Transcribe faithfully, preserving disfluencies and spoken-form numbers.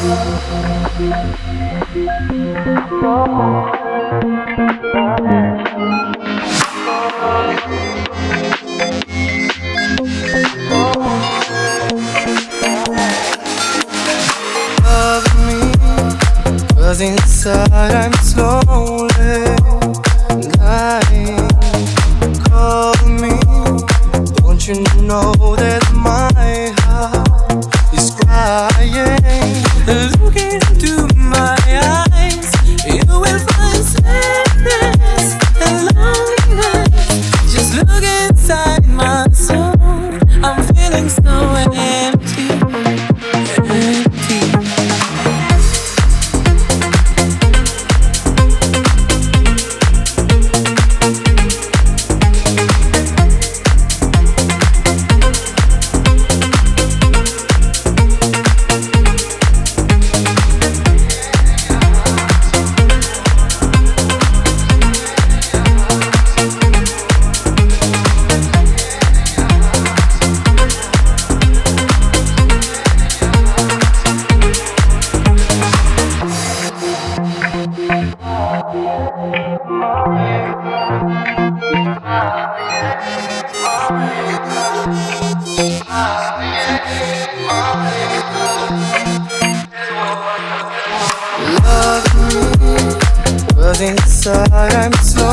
'Cause inside I'm slowly dying. Call me, don't you know that my heart is crying? Look into my eyes, you will find sadness and loneliness. Just look inside my soul, I'm feeling so empty, empty. Love me, 'cause inside I'm so